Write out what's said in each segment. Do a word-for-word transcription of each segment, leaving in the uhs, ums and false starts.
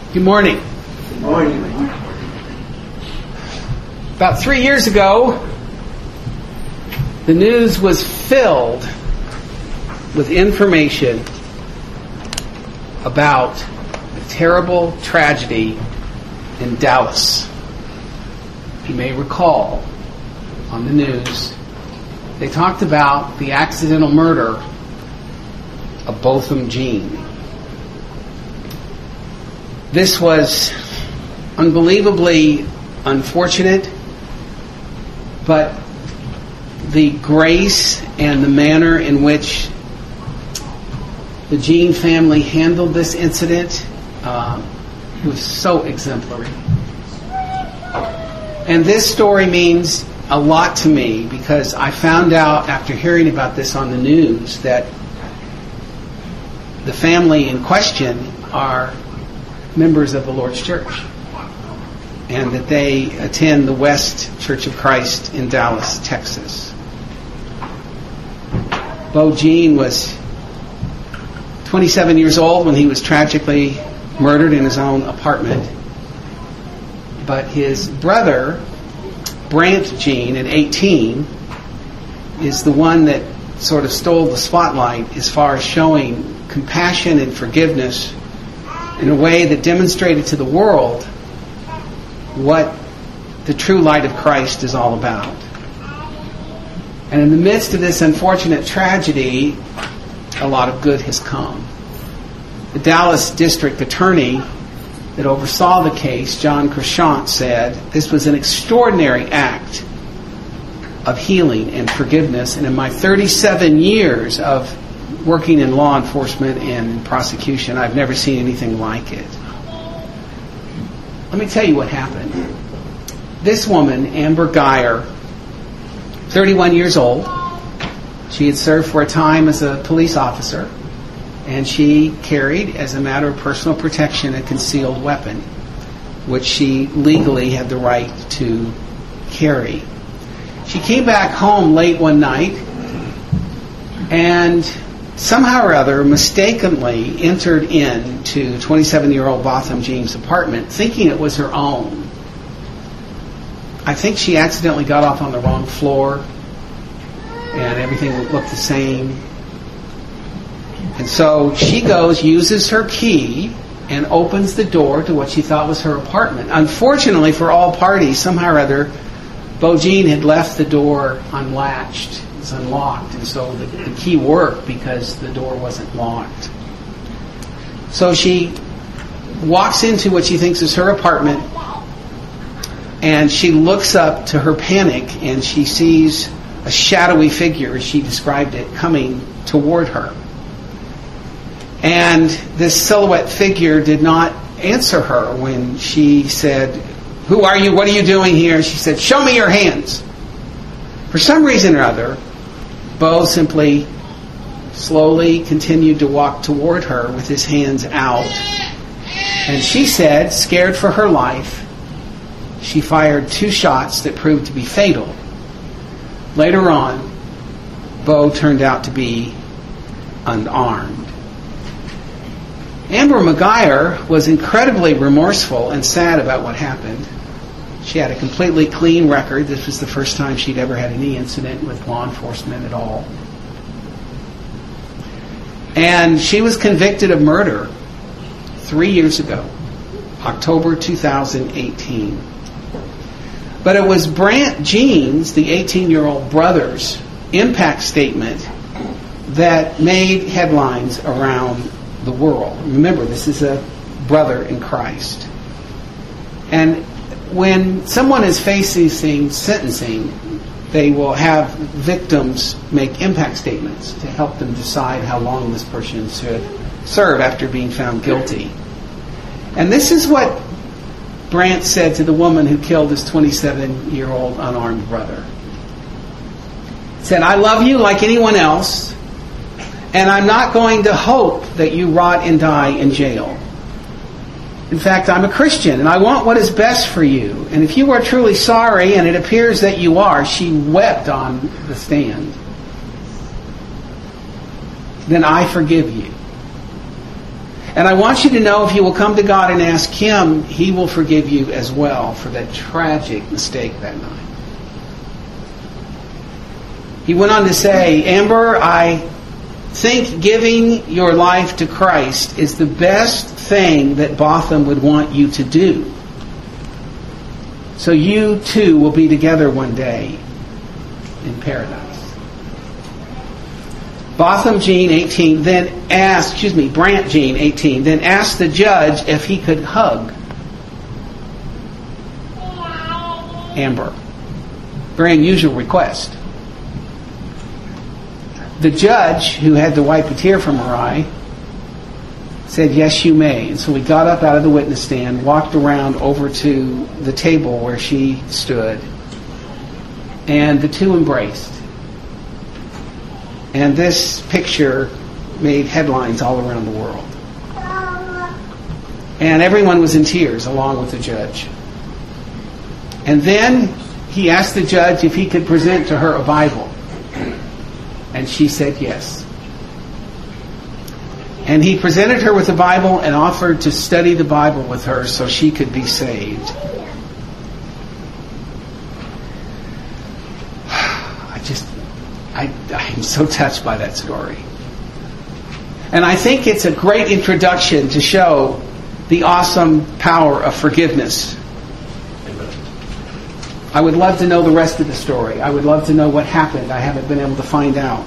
Good morning. Good morning. About three years ago, the news was filled with information about a terrible tragedy in Dallas. You may recall on the news, they talked about the accidental murder of Botham Jean. This was unbelievably unfortunate, but the grace and the manner in which the Jean family handled this incident uh, was so exemplary. And this story means a lot to me because I found out after hearing about this on the news that the family in question are members of the Lord's Church, and that they attend the West Church of Christ in Dallas, Texas. Bo Jean was twenty-seven years old when he was tragically murdered in his own apartment. But his brother, Brant Jean, at eighteen, is the one that sort of stole the spotlight as far as showing compassion and forgiveness in a way that demonstrated to the world what the true light of Christ is all about. And in the midst of this unfortunate tragedy, a lot of good has come. The Dallas district attorney that oversaw the case, John Crescent, said this was an extraordinary act of healing and forgiveness. And in my thirty-seven years of working in law enforcement and in prosecution, I've never seen anything like it. Let me tell you what happened. This woman, Amber Geyer, thirty-one years old, she had served for a time as a police officer, and she carried, as a matter of personal protection, a concealed weapon, which she legally had the right to carry. She came back home late one night and somehow or other mistakenly entered into twenty-seven-year-old Botham Jean's apartment thinking it was her own. I think she accidentally got off on the wrong floor and everything looked the same. And so she goes, uses her key, and opens the door to what she thought was her apartment. Unfortunately for all parties, somehow or other, Bo Jean had left the door unlatched. It was unlocked, and so the, the key worked because the door wasn't locked. So she walks into what she thinks is her apartment, and she looks up to her panic, and she sees a shadowy figure, as she described it, coming toward her. And this silhouette figure did not answer her when she said, "Who are you? What are you doing here?" She said, "Show me your hands." For some reason or other, Bo simply slowly continued to walk toward her with his hands out. And she said, scared for her life, she fired two shots that proved to be fatal. Later on, Bo turned out to be unarmed. Amber McGuire was incredibly remorseful and sad about what happened. She had a completely clean record. This was the first time she'd ever had any incident with law enforcement at all. And she was convicted of murder three years ago, October two thousand eighteen. But it was Brant Jean's, the eighteen-year-old brother's, impact statement that made headlines around the world. Remember, this is a brother in Christ. And when someone is facing sentencing, they will have victims make impact statements to help them decide how long this person should serve after being found guilty. And this is what Brant said to the woman who killed his twenty-seven-year-old unarmed brother. He said, "I love you like anyone else, and I'm not going to hope that you rot and die in jail. In fact, I'm a Christian, and I want what is best for you. And if you are truly sorry, and it appears that you are," she wept on the stand, "then I forgive you. And I want you to know if you will come to God and ask Him, He will forgive you as well for that tragic mistake that night. He went on to say, Amber, I think giving your life to Christ is the best thing that Botham would want you to do. So you too will be together one day in paradise. Botham Jean, eighteen, then asked, excuse me, Brant Jean, eighteen, then asked the judge if he could hug Amber. Very unusual request. The judge, who had to wipe a tear from her eye, said, yes, you may. And so we got up out of the witness stand, walked around over to the table where she stood, and the two embraced. And this picture made headlines all around the world. And everyone was in tears along with the judge. And then he asked the judge if he could present to her a Bible. And she said yes. And he presented her with the Bible and offered to study the Bible with her so she could be saved. I just, I, I'm so touched by that story. And I think it's a great introduction to show the awesome power of forgiveness. I would love to know the rest of the story. I would love to know what happened. I haven't been able to find out.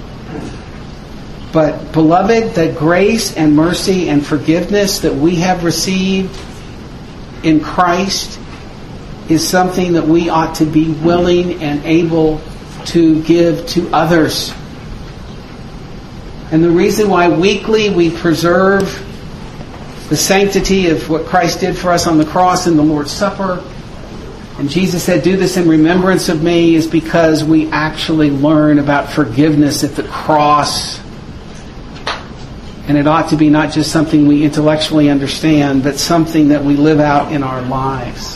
But, beloved, the grace and mercy and forgiveness that we have received in Christ is something that we ought to be willing and able to give to others. And the reason why weekly we preserve the sanctity of what Christ did for us on the cross in the Lord's Supper, and Jesus said, do this in remembrance of me, is because we actually learn about forgiveness at the cross. And it ought to be not just something we intellectually understand, but something that we live out in our lives.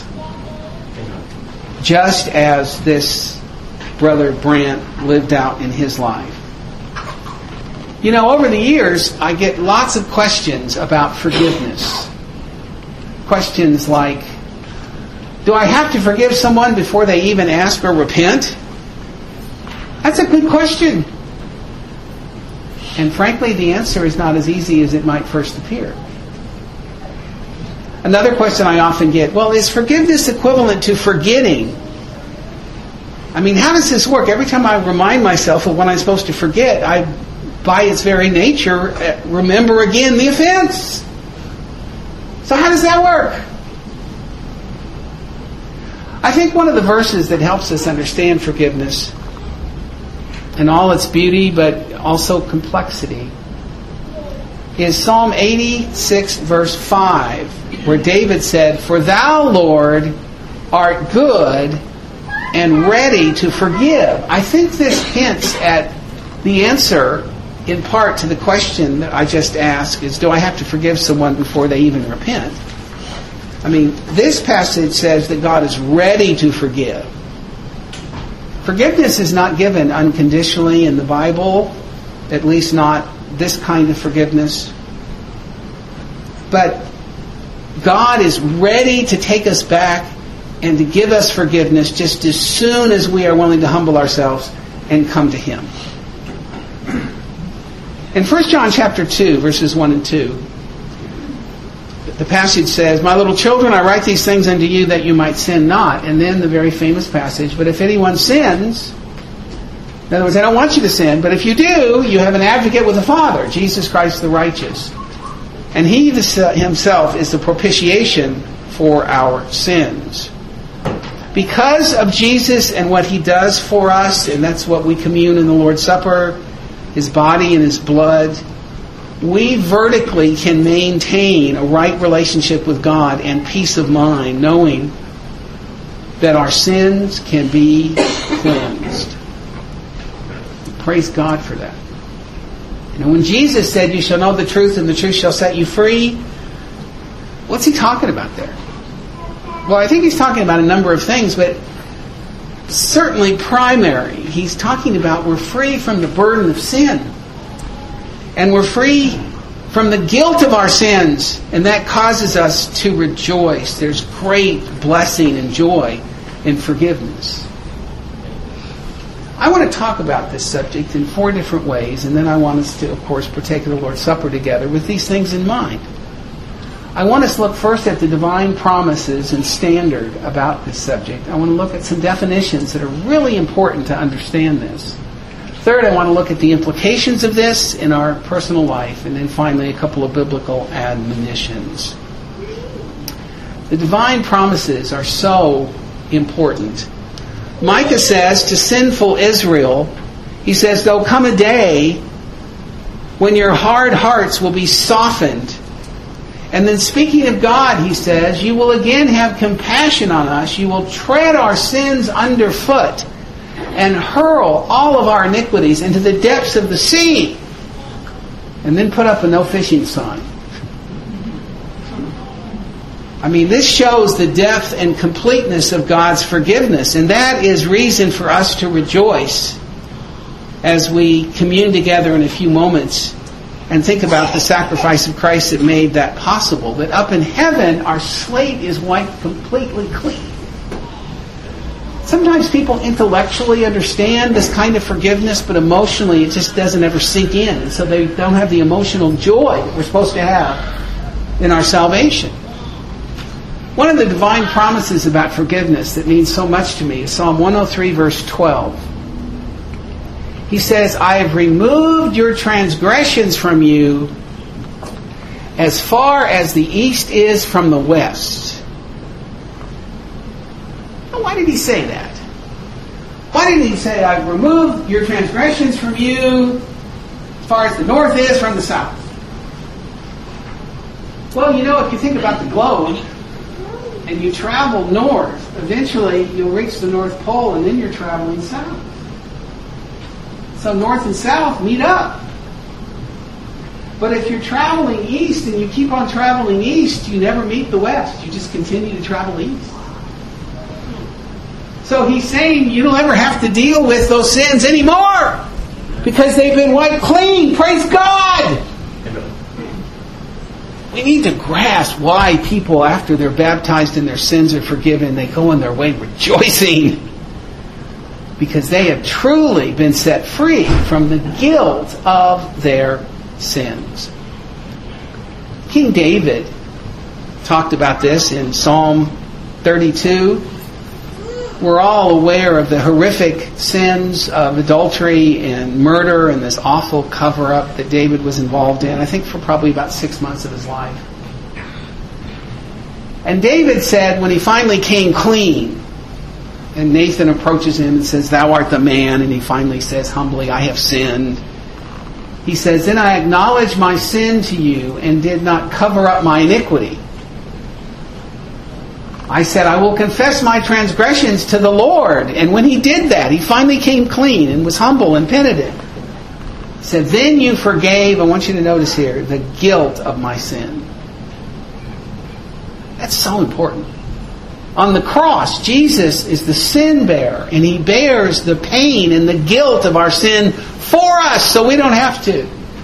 Just as this brother Brant lived out in his life. You know, over the years, I get lots of questions about forgiveness. Questions like, do I have to forgive someone before they even ask or repent? That's a good question. And frankly, the answer is not as easy as it might first appear. Another question I often get, well, is forgiveness equivalent to forgetting? I mean, how does this work? Every time I remind myself of when I'm supposed to forget, I, by its very nature, remember again the offense. So how does that work? I think one of the verses that helps us understand forgiveness and all its beauty, but also complexity, is Psalm eighty-six, verse five, where David said, for thou, Lord, art good and ready to forgive. I think this hints at the answer, in part, to the question that I just asked, is do I have to forgive someone before they even repent? I mean, this passage says that God is ready to forgive. Forgiveness is not given unconditionally in the Bible, at least not this kind of forgiveness. But God is ready to take us back and to give us forgiveness just as soon as we are willing to humble ourselves and come to Him. In First John chapter two, verses one and two, the passage says, my little children, I write these things unto you that you might sin not. And then the very famous passage, but if anyone sins, in other words, I don't want you to sin, but if you do, you have an advocate with the Father, Jesus Christ the righteous. And He Himself is the propitiation for our sins. Because of Jesus and what He does for us, and that's what we commune in the Lord's Supper, His body and His blood, we vertically can maintain a right relationship with God and peace of mind, knowing that our sins can be cleansed. Praise God for that. And when Jesus said, you shall know the truth and the truth shall set you free, what's He talking about there? Well, I think He's talking about a number of things, but certainly primary. He's talking about we're free from the burden of sin. And we're free from the guilt of our sins, and that causes us to rejoice. There's great blessing and joy in forgiveness. I want to talk about this subject in four different ways, and then I want us to, of course, partake of the Lord's Supper together with these things in mind. I want us to look first at the divine promises and standard about this subject. I want to look at some definitions that are really important to understand this. Third, I want to look at the implications of this in our personal life. And then finally, a couple of biblical admonitions. The divine promises are so important. Micah says to sinful Israel, he says, there'll come a day when your hard hearts will be softened. And then speaking of God, he says, you will again have compassion on us. You will tread our sins underfoot and hurl all of our iniquities into the depths of the sea. And then put up a no fishing sign. I mean, this shows the depth and completeness of God's forgiveness. And that is reason for us to rejoice as we commune together in a few moments and think about the sacrifice of Christ that made that possible. That up in heaven, our slate is wiped completely clean. Sometimes people intellectually understand this kind of forgiveness, but emotionally it just doesn't ever sink in. And so they don't have the emotional joy that we're supposed to have in our salvation. One of the divine promises about forgiveness that means so much to me is Psalm one oh three, verse twelve. He says, I have removed your transgressions from you as far as the east is from the west. Now, why did he say that? Why didn't he say, I've removed your transgressions from you as far as the north is from the south? Well, you know, if you think about the globe, and you travel north, eventually you'll reach the North Pole, and then you're traveling south. So north and south meet up. But if you're traveling east and you keep on traveling east, you never meet the west. You just continue to travel east. So he's saying you don't ever have to deal with those sins anymore because they've been wiped clean. Praise God! We need to grasp why people, after they're baptized and their sins are forgiven, they go on their way rejoicing. Because they have truly been set free from the guilt of their sins. King David talked about this in Psalm thirty-two. We're all aware of the horrific sins of adultery and murder and this awful cover-up that David was involved in, I think for probably about six months of his life. And David said when he finally came clean, and Nathan approaches him and says, thou art the man, and he finally says humbly, I have sinned. He says, then I acknowledged my sin to you and did not cover up my iniquity. I said, I will confess my transgressions to the Lord. And when he did that, he finally came clean and was humble and penitent. He said, then you forgave, I want you to notice here, the guilt of my sin. That's so important. On the cross, Jesus is the sin bearer, and he bears the pain and the guilt of our sin for us, so we don't have to.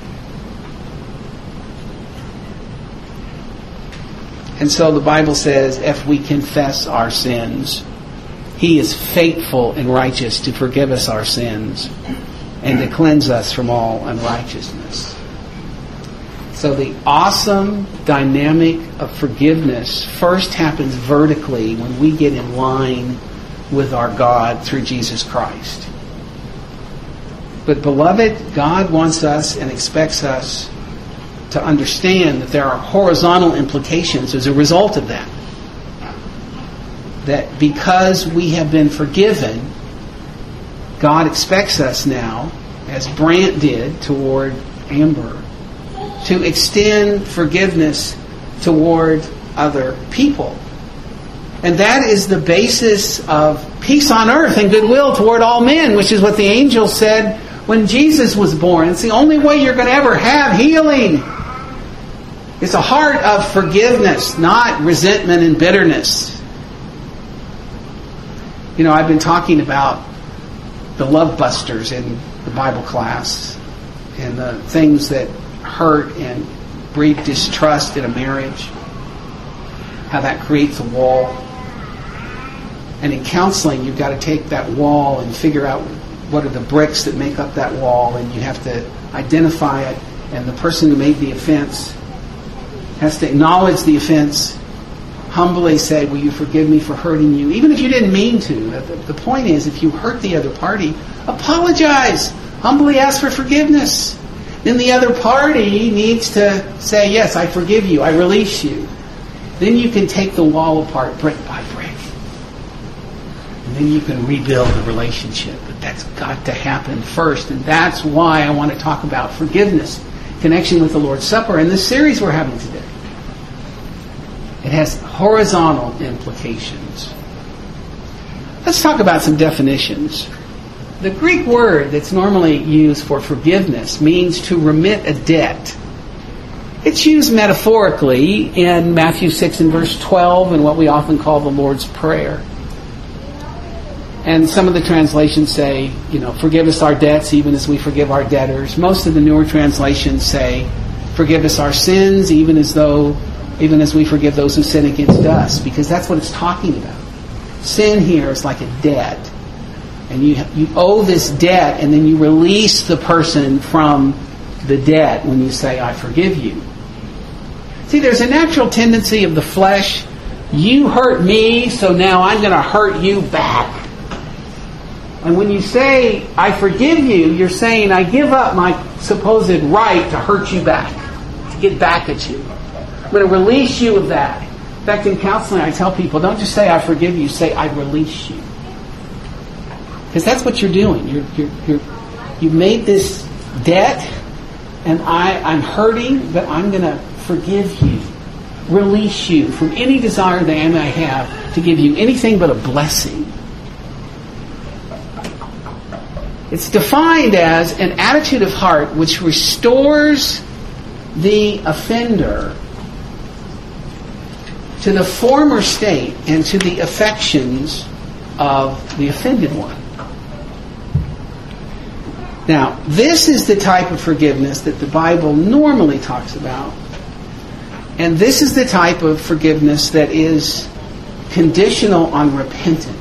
And so the Bible says, if we confess our sins, he is faithful and righteous to forgive us our sins and to cleanse us from all unrighteousness. So the awesome dynamic of forgiveness first happens vertically when we get in line with our God through Jesus Christ. But beloved, God wants us and expects us to understand that there are horizontal implications as a result of that. That because we have been forgiven, God expects us now, as Brant did toward Amber, to extend forgiveness toward other people. And that is the basis of peace on earth and goodwill toward all men, which is what the angel said when Jesus was born. It's the only way you're going to ever have healing. It's a heart of forgiveness, not resentment and bitterness. You know, I've been talking about the love busters in the Bible class and the things that hurt and breed distrust in a marriage, how that creates a wall. And in counseling, you've got to take that wall and figure out what are the bricks that make up that wall, and you have to identify it, and the person who made the offense has to acknowledge the offense, humbly say, will you forgive me for hurting you? Even if you didn't mean to. The, the point is, if you hurt the other party, apologize. Humbly ask for forgiveness. Then the other party needs to say, yes, I forgive you, I release you. Then you can take the wall apart brick by brick. And then you can rebuild the relationship. But that's got to happen first. And that's why I want to talk about forgiveness, connection with the Lord's Supper, and this series we're having today. It has horizontal implications. Let's talk about some definitions. The Greek word that's normally used for forgiveness means to remit a debt. It's used metaphorically in Matthew six and verse twelve and what we often call the Lord's Prayer. And some of the translations say, you know, forgive us our debts even as we forgive our debtors. Most of the newer translations say, forgive us our sins even as though, even as we forgive those who sin against us, because that's what it's talking about. Sin here is like a debt. And you you owe this debt, and then you release the person from the debt when you say, I forgive you. See, there's a natural tendency of the flesh. You hurt me, so now I'm going to hurt you back. And when you say, I forgive you, you're saying, I give up my supposed right to hurt you back, to get back at you. I'm going to release you of that. In fact, in counseling, I tell people, don't just say, I forgive you, say, I release you. Because that's what you're doing. You're, you're, you're, you made this debt, and I, I'm hurting, but I'm going to forgive you, release you from any desire that I may have to give you anything but a blessing. It's defined as an attitude of heart which restores the offender to the former state and to the affections of the offended one. Now, this is the type of forgiveness that the Bible normally talks about. And this is the type of forgiveness that is conditional on repentance.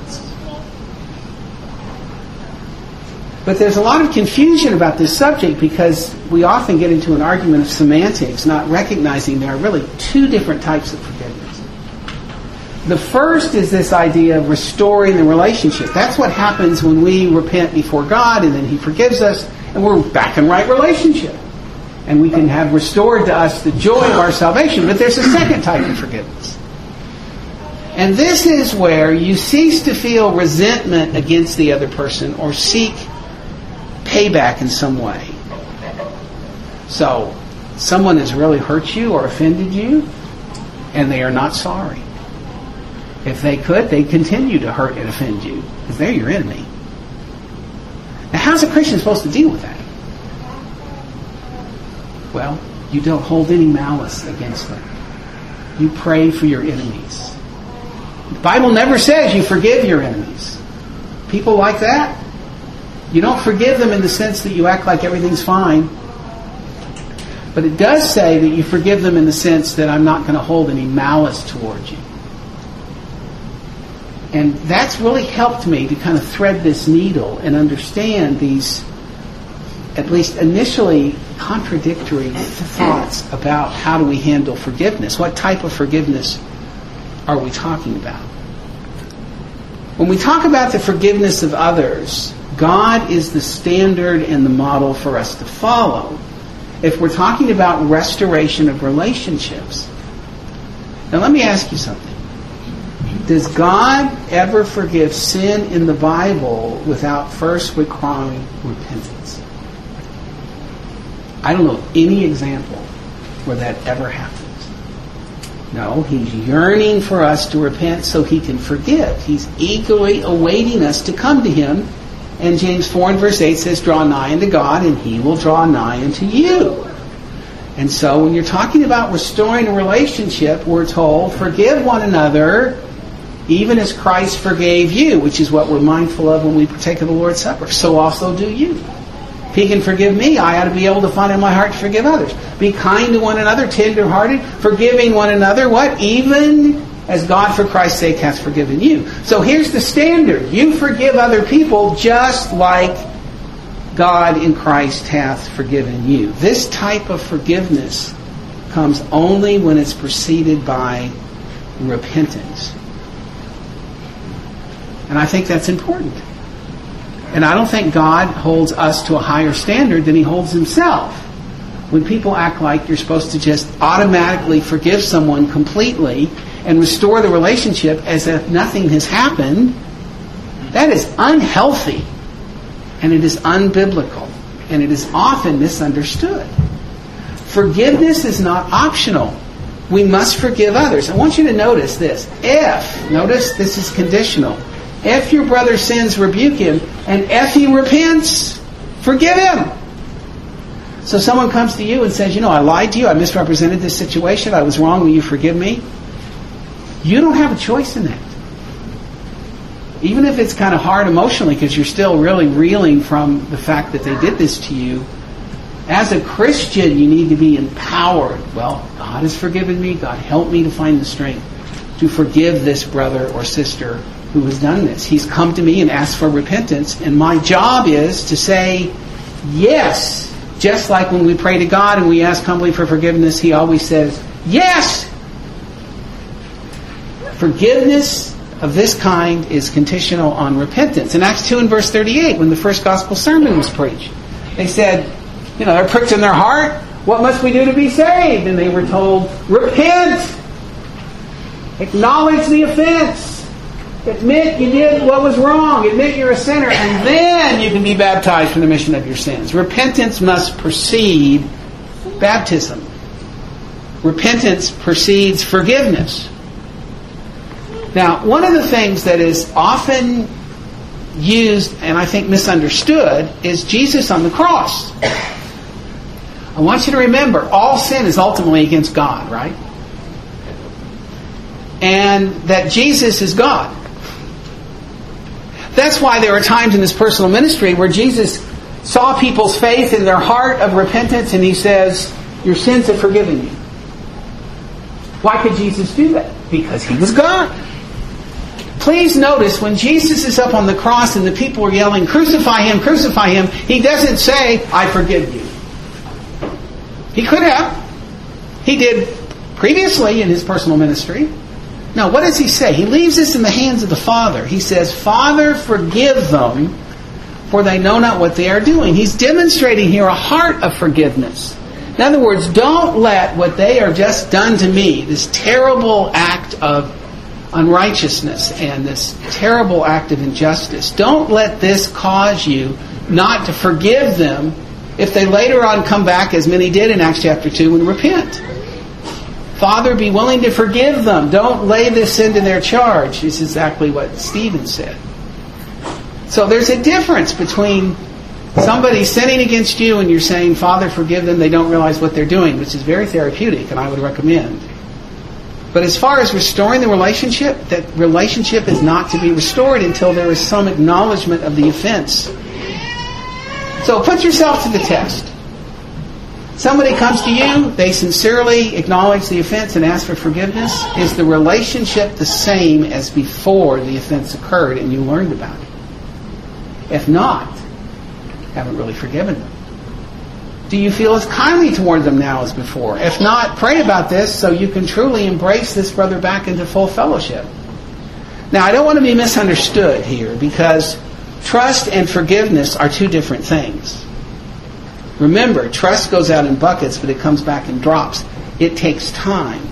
But there's a lot of confusion about this subject because we often get into an argument of semantics, not recognizing there are really two different types of forgiveness. The first is this idea of restoring the relationship. That's what happens when we repent before God and then He forgives us and we're back in right relationship. And we can have restored to us the joy of our salvation. But there's a second type of forgiveness. And this is where you cease to feel resentment against the other person or seek payback in some way. So, someone has really hurt you or offended you, and they are not sorry. If they could, they'd continue to hurt and offend you, because they're your enemy. Now, how's a Christian supposed to deal with that? Well, you don't hold any malice against them. You pray for your enemies. The Bible never says you forgive your enemies. People like that, you don't forgive them in the sense that you act like everything's fine. But it does say that you forgive them in the sense that I'm not going to hold any malice towards you. And that's really helped me to kind of thread this needle and understand these, at least initially, contradictory thoughts about how do we handle forgiveness. What type of forgiveness are we talking about? When we talk about the forgiveness of others, God is the standard and the model for us to follow. If we're talking about restoration of relationships. Now let me ask you something. Does God ever forgive sin in the Bible without first requiring repentance? I don't know any example where that ever happens. No, He's yearning for us to repent so He can forgive. He's eagerly awaiting us to come to Him. And James four and verse eight says, draw nigh unto God and He will draw nigh unto you. And so when you're talking about restoring a relationship, we're told, forgive one another even as Christ forgave you, which is what we're mindful of when we partake of the Lord's Supper. So also do you. If He can forgive me, I ought to be able to find in my heart to forgive others. Be kind to one another, tender-hearted, forgiving one another. What? Even as God for Christ's sake hath forgiven you. So here's the standard. You forgive other people just like God in Christ hath forgiven you. This type of forgiveness comes only when it's preceded by repentance. And I think that's important. And I don't think God holds us to a higher standard than He holds Himself. When people act like you're supposed to just automatically forgive someone completely and restore the relationship as if nothing has happened, that is unhealthy. And it is unbiblical. And it is often misunderstood. Forgiveness is not optional. We must forgive others. I want you to notice this. If, notice this is conditional. If your brother sins, rebuke him. And if he repents, forgive him. So someone comes to you and says, you know, I lied to you. I misrepresented this situation. I was wrong. Will you forgive me? You don't have a choice in that. Even if it's kind of hard emotionally because you're still really reeling from the fact that they did this to you, as a Christian, you need to be empowered. Well, God has forgiven me. God help me to find the strength to forgive this brother or sister who has done this. He's come to me and asked for repentance, and my job is to say yes. Just like when we pray to God and we ask humbly for forgiveness, He always says yes. Forgiveness of this kind is conditional on repentance. In Acts two and verse thirty-eight, when the first gospel sermon was preached, they said, you know, they're pricked in their heart. What must we do to be saved? And they were told, repent. Acknowledge the offense. Admit you did what was wrong. Admit you're a sinner. And then you can be baptized for the remission of your sins. Repentance must precede baptism. Repentance precedes forgiveness. Now, one of the things that is often used, and I think misunderstood, is Jesus on the cross. I want you to remember, all sin is ultimately against God, right? And that Jesus is God. That's why there are times in His personal ministry where Jesus saw people's faith in their heart of repentance and He says, your sins are forgiven you. Why could Jesus do that? Because He was God. Please notice when Jesus is up on the cross and the people are yelling, crucify Him, crucify Him, He doesn't say, I forgive you. He could have. He did previously in His personal ministry. Now, what does He say? He leaves this in the hands of the Father. He says, Father, forgive them, for they know not what they are doing. He's demonstrating here a heart of forgiveness. In other words, don't let what they are just done to me, this terrible act of unrighteousness and this terrible act of injustice, don't let this cause you not to forgive them if they later on come back, as many did in Acts chapter two, and repent. Father, be willing to forgive them. Don't lay this sin to their charge. This is exactly what Stephen said. So there's a difference between somebody sinning against you and you're saying, Father, forgive them. They don't realize what they're doing, which is very therapeutic, and I would recommend. But as far as restoring the relationship, that relationship is not to be restored until there is some acknowledgement of the offense. So put yourself to the test. Somebody comes to you, they sincerely acknowledge the offense and ask for forgiveness. Is the relationship the same as before the offense occurred and you learned about it? If not, haven't really forgiven them. Do you feel as kindly toward them now as before? If not, pray about this so you can truly embrace this brother back into full fellowship. Now, I don't want to be misunderstood here, because trust and forgiveness are two different things. Remember, trust goes out in buckets, but it comes back in drops. It takes time.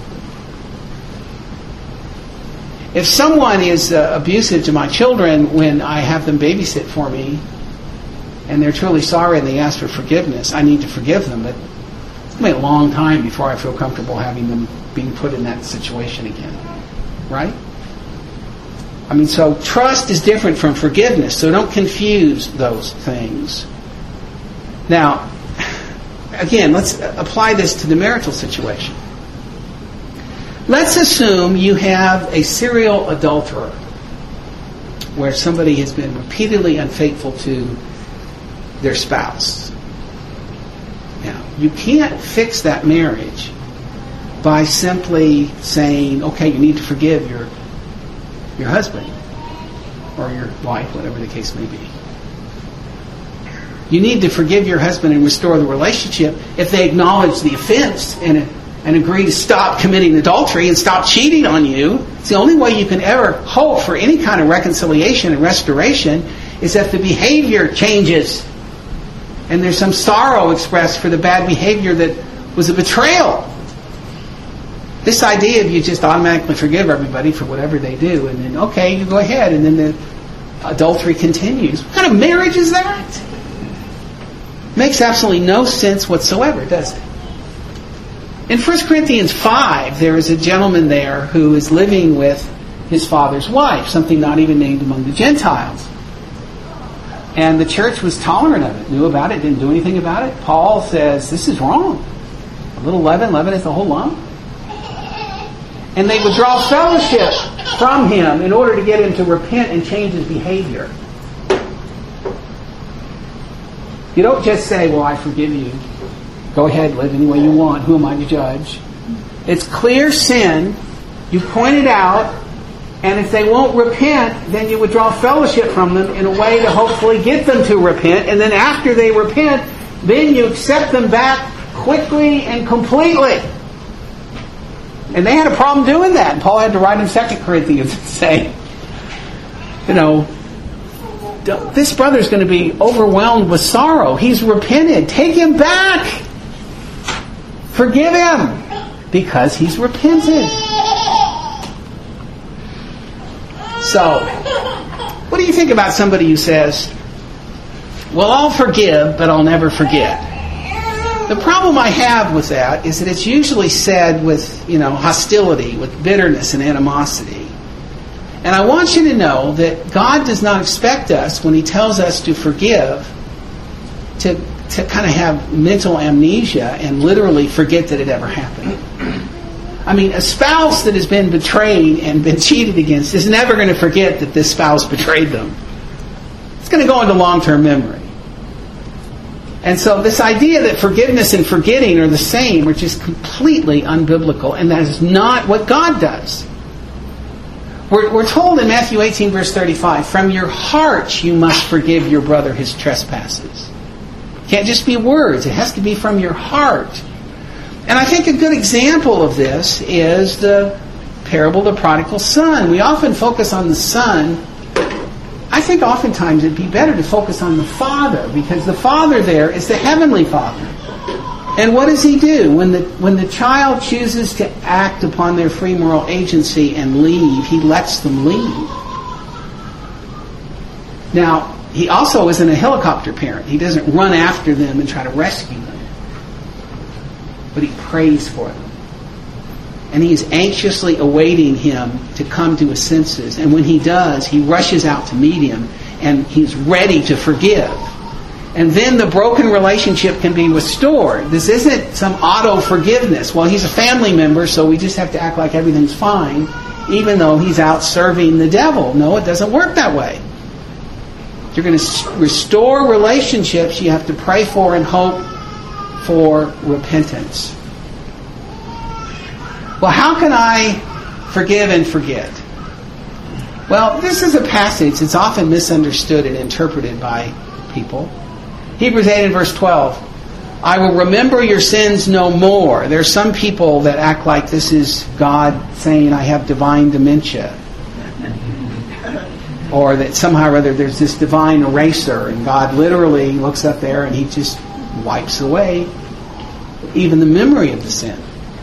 If someone is uh, abusive to my children when I have them babysit for me, and they're truly sorry and they ask for forgiveness, I need to forgive them, but it's going to be a long time before I feel comfortable having them being put in that situation again. Right? I mean, so trust is different from forgiveness, so don't confuse those things. Now, again, let's apply this to the marital situation. Let's assume you have a serial adulterer where somebody has been repeatedly unfaithful to their spouse. You can't fix that marriage by simply saying, okay, you need to forgive your your husband or your wife, whatever the case may be. You need to forgive your husband and restore the relationship if they acknowledge the offense and and agree to stop committing adultery and stop cheating on you. It's the only way you can ever hope for any kind of reconciliation and restoration is if the behavior changes and there's some sorrow expressed for the bad behavior that was a betrayal. This idea of you just automatically forgive everybody for whatever they do and then, okay, you go ahead, and then the adultery continues. What kind of marriage is that? Makes absolutely no sense whatsoever, does it? In First Corinthians five, there is a gentleman there who is living with his father's wife, something not even named among the Gentiles. And the church was tolerant of it, knew about it, didn't do anything about it. Paul says, this is wrong. A little leaven, leaveneth the whole lump. And they withdraw fellowship from him in order to get him to repent and change his behavior. You don't just say, well, I forgive you. Go ahead, live any way you want. Who am I to judge? It's clear sin. You point it out. And if they won't repent, then you withdraw fellowship from them in a way to hopefully get them to repent. And then after they repent, then you accept them back quickly and completely. And they had a problem doing that. And Paul had to write in Second Corinthians and say, you know, this brother's going to be overwhelmed with sorrow. He's repented. Take him back. Forgive him because he's repented. So, what do you think about somebody who says, well, I'll forgive, but I'll never forget? The problem I have with that is that it's usually said with, you know, hostility, with bitterness and animosity. And I want you to know that God does not expect us, when He tells us to forgive, to, to kind of have mental amnesia and literally forget that it ever happened. I mean, a spouse that has been betrayed and been cheated against is never going to forget that this spouse betrayed them. It's going to go into long-term memory. And so this idea that forgiveness and forgetting are the same are just completely unbiblical, and that is not what God does. We're, we're told in Matthew eighteen, verse thirty-five, from your heart you must forgive your brother his trespasses. It can't just be words. It has to be from your heart. And I think a good example of this is the parable of the prodigal son. We often focus on the son. I think oftentimes it'd be better to focus on the father, because the father there is the heavenly Father. And what does he do? When the when the child chooses to act upon their free moral agency and leave, he lets them leave. Now, he also isn't a helicopter parent. He doesn't run after them and try to rescue them. But he prays for them. And he is anxiously awaiting him to come to his senses. And when he does, he rushes out to meet him, and he's ready to forgive. And then the broken relationship can be restored. This isn't some auto forgiveness. Well, he's a family member, so we just have to act like everything's fine, even though he's out serving the devil. No, it doesn't work that way. If you're going to restore relationships, you have to pray for and hope for repentance. Well, how can I forgive and forget? Well, this is a passage that's often misunderstood and interpreted by people. Hebrews eight and verse twelve. I will remember your sins no more. There are some people that act like this is God saying I have divine dementia. Or that somehow or other there's this divine eraser, and God literally looks up there and He just wipes away even the memory of the sin.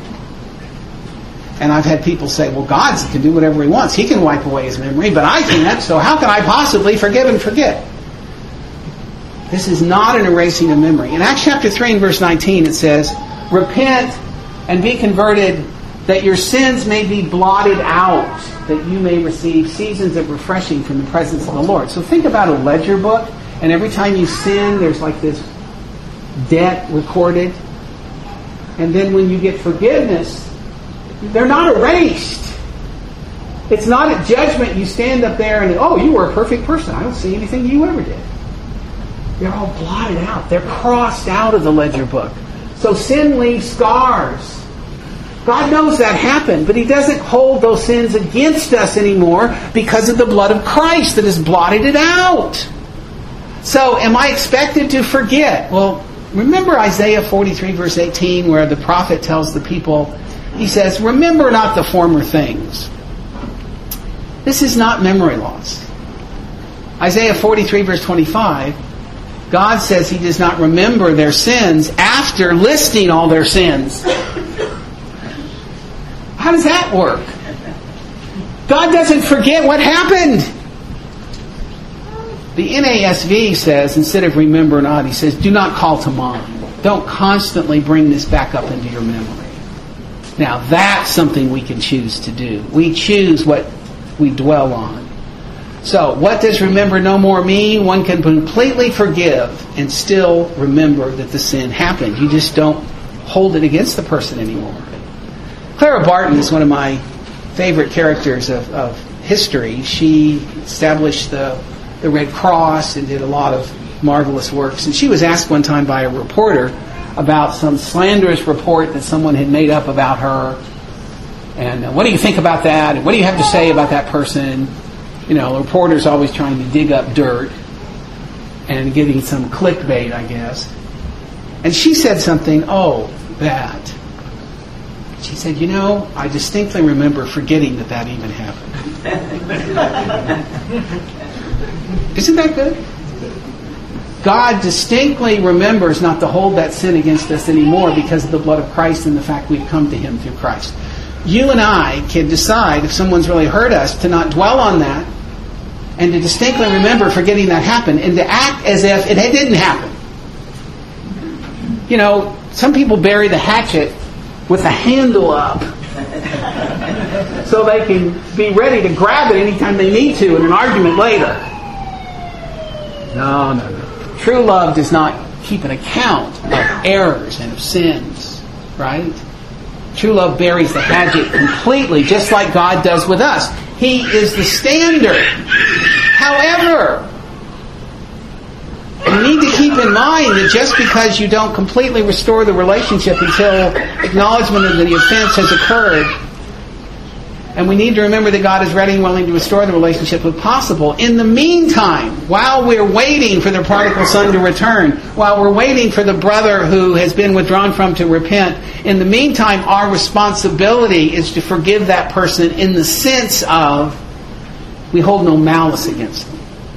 And I've had people say, well, God can do whatever He wants. He can wipe away His memory, but I can't, so how can I possibly forgive and forget? This is not an erasing of memory. In Acts chapter three and verse nineteen it says, repent and be converted, that your sins may be blotted out, that you may receive seasons of refreshing from the presence of the Lord. So think about a ledger book, and every time you sin, there's like this debt recorded. And then when you get forgiveness, they're not erased. It's not a judgment. You stand up there and, oh, you were a perfect person. I don't see anything you ever did. They're all blotted out. They're crossed out of the ledger book So sin leaves scars. God knows that happened, but He doesn't hold those sins against us anymore because of the blood of Christ that has blotted it out. So, am I expected to forget? Well, remember Isaiah forty-three verse eighteen where the prophet tells the people, he says, remember not the former things. This is not memory loss. Isaiah forty-three verse twenty-five, God says He does not remember their sins after listing all their sins. How does that work? God doesn't forget what happened. The N A S V says, instead of remember not, he says, do not call to mind. Don't constantly bring this back up into your memory. Now, that's something we can choose to do. We choose what we dwell on. So, what does remember no more mean? One can completely forgive and still remember that the sin happened. You just don't hold it against the person anymore. Clara Barton is one of my favorite characters of, of history. She established the, the Red Cross and did a lot of marvelous works. And she was asked one time by a reporter about some slanderous report that someone had made up about her. And uh, what do you think about that? And what do you have to say about that person? You know, a reporter's always trying to dig up dirt and getting some clickbait, I guess. And she said something, oh, that. She said, you know, I distinctly remember forgetting that that even happened. Isn't that good? God distinctly remembers not to hold that sin against us anymore because of the blood of Christ and the fact we've come to Him through Christ. You and I can decide, if someone's really hurt us, to not dwell on that and to distinctly remember forgetting that happened and to act as if it didn't happen. You know, some people bury the hatchet with a handle up so they can be ready to grab it anytime they need to in an argument later. No, no, no. True love does not keep an account of errors and of sins, right? True love buries the hatchet completely, just like God does with us. He is the standard. However, you need to keep in mind that just because you don't completely restore the relationship until acknowledgement of the offense has occurred, and we need to remember that God is ready and willing to restore the relationship if possible. In the meantime, while we're waiting for the prodigal son to return, while we're waiting for the brother who has been withdrawn from to repent, in the meantime, our responsibility is to forgive that person in the sense of we hold no malice against them.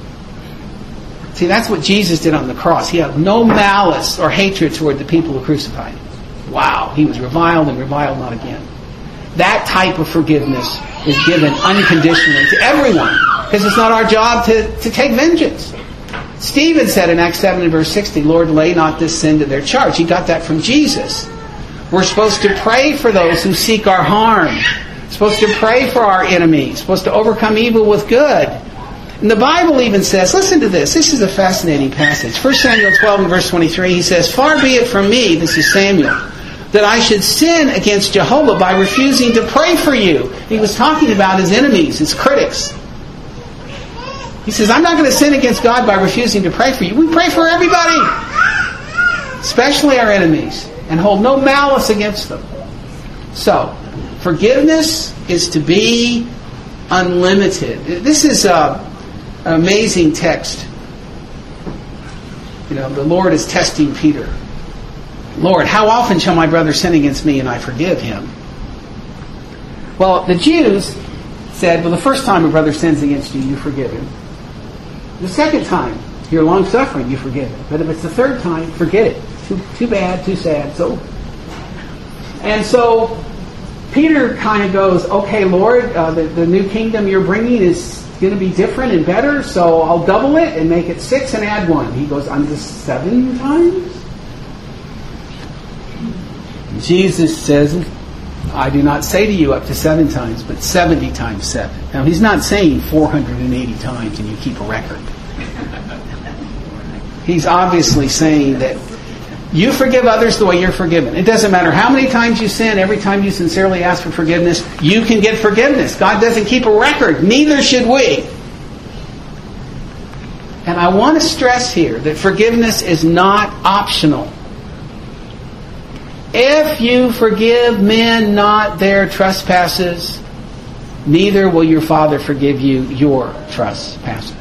See, that's what Jesus did on the cross. He had no malice or hatred toward the people who crucified Him. Wow, He was reviled and reviled not again. That type of forgiveness is given unconditionally to everyone, because it's not our job to, to take vengeance. Stephen said in Acts seven and verse sixty, Lord, lay not this sin to their charge. He got that from Jesus. We're supposed to pray for those who seek our harm. We're supposed to pray for our enemies. We're supposed to overcome evil with good. And the Bible even says, listen to this, this is a fascinating passage. First Samuel twelve and verse twenty-three, he says, far be it from me, this is Samuel, that I should sin against Jehovah by refusing to pray for you. He was talking about his enemies, his critics. He says, I'm not going to sin against God by refusing to pray for you. We pray for everybody, especially our enemies, and hold no malice against them. So, forgiveness is to be unlimited. This is a An amazing text. You know, the Lord is testing Peter. Lord, how often shall my brother sin against me and I forgive him? Well, the Jews said, well, the first time a brother sins against you, you forgive him. The second time, you're long-suffering, you forgive him. But if it's the third time, forget it. Too, too bad, too sad, it's over. And so, Peter kind of goes, okay, Lord, uh, the, the new kingdom you're bringing is going to be different and better, so I'll double it and make it six and add one. He goes, unto seven times? Jesus says, I do not say to you up to seven times, but seventy times seven. Now, he's not saying four hundred eighty times and you keep a record. He's obviously saying that you forgive others the way you're forgiven. It doesn't matter how many times you sin, every time you sincerely ask for forgiveness, you can get forgiveness. God doesn't keep a record. Neither should we. And I want to stress here that forgiveness is not optional. If you forgive men not their trespasses, neither will your Father forgive you your trespasses.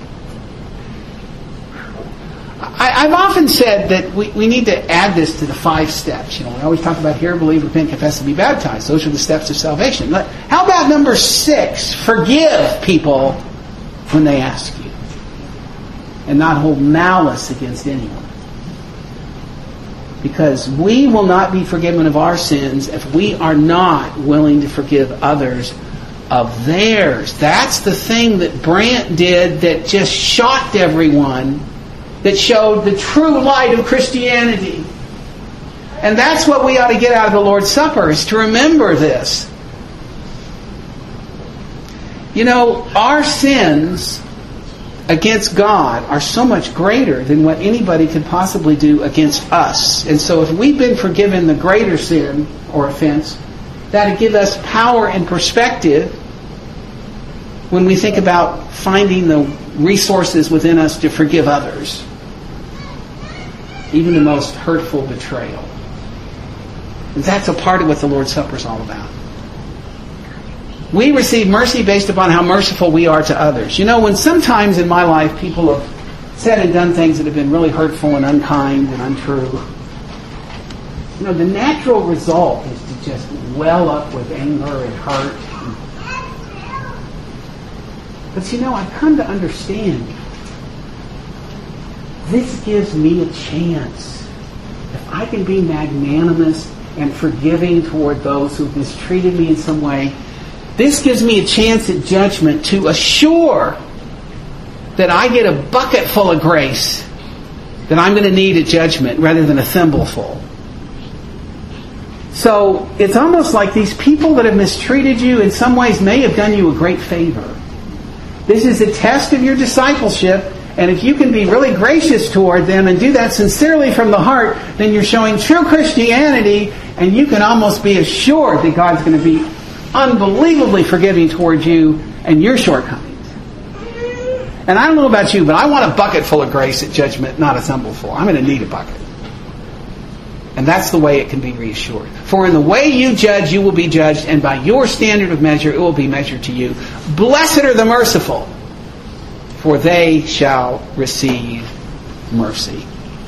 I, I've often said that we, we need to add this to the five steps. You know, we always talk about hear, believe, repent, confess, and be baptized. Those are the steps of salvation. But how about number six? Forgive people when they ask you, and not hold malice against anyone. Because we will not be forgiven of our sins if we are not willing to forgive others of theirs. That's the thing that Brant did that just shocked everyone, that showed the true light of Christianity. And that's what we ought to get out of the Lord's Supper, is to remember this. You know, our sins against God are so much greater than what anybody could possibly do against us. And so if we've been forgiven the greater sin or offense, that'll give us power and perspective when we think about finding the resources within us to forgive others, even the most hurtful betrayal. And that's a part of what the Lord's Supper is all about. We receive mercy based upon how merciful we are to others. You know, when sometimes in my life people have said and done things that have been really hurtful and unkind and untrue, you know, the natural result is to just well up with anger and hurt. But you know, I've come to understand this gives me a chance. If I can be magnanimous and forgiving toward those who've mistreated me in some way, this gives me a chance at judgment to assure that I get a bucket full of grace that I'm going to need at judgment rather than a thimble full. So it's almost like these people that have mistreated you in some ways may have done you a great favor. This is a test of your discipleship, and if you can be really gracious toward them and do that sincerely from the heart, then you're showing true Christianity, and you can almost be assured that God's going to be unbelievably forgiving towards you and your shortcomings. And I don't know about you, but I want a bucket full of grace at judgment, not a thimble full. I'm going to need a bucket. And that's the way it can be reassured. For in the way you judge, you will be judged, and by your standard of measure, it will be measured to you. Blessed are the merciful, for they shall receive mercy.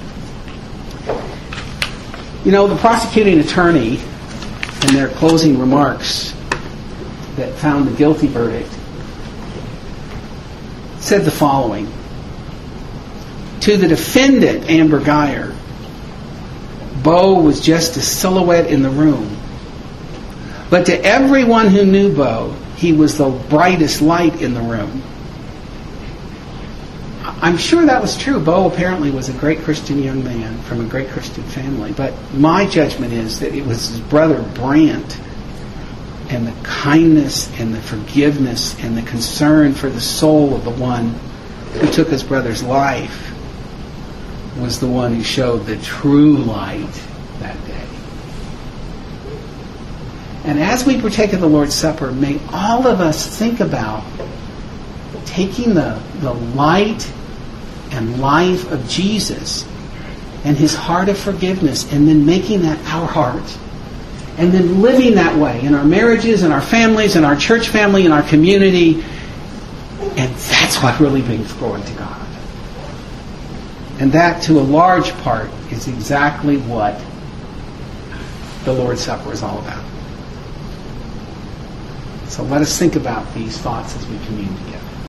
You know, the prosecuting attorney, in their closing remarks that found the guilty verdict, said the following: to the defendant, Amber Geyer, Bo was just a silhouette in the room. But to everyone who knew Bo, he was the brightest light in the room. I'm sure that was true. Bo apparently was a great Christian young man from a great Christian family. But my judgment is that it was his brother Brant, and the kindness and the forgiveness and the concern for the soul of the one who took his brother's life was the one who showed the true light that day. And as we partake of the Lord's Supper, may all of us think about taking the, the light and life of Jesus and his heart of forgiveness, and then making that our heart, and then living that way in our marriages, in our families, in our church family, in our community. And that's what really brings glory to God. And that, to a large part, is exactly what the Lord's Supper is all about. So let us think about these thoughts as we commune together.